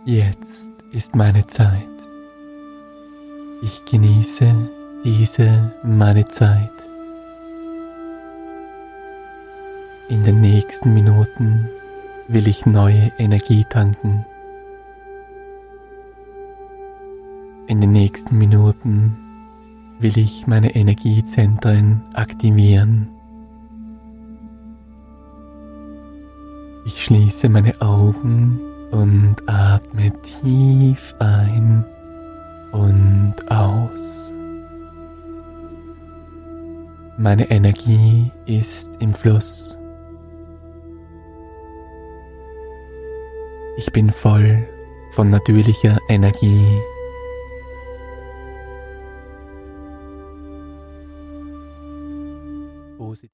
Jetzt ist meine Zeit. Ich genieße meine Zeit. In den nächsten Minuten will ich neue Energie tanken. In den nächsten Minuten will ich meine Energiezentren aktivieren. Ich schließe meine Augen und atme tief ein und aus. Meine Energie ist im Fluss. Ich bin voll von natürlicher Energie.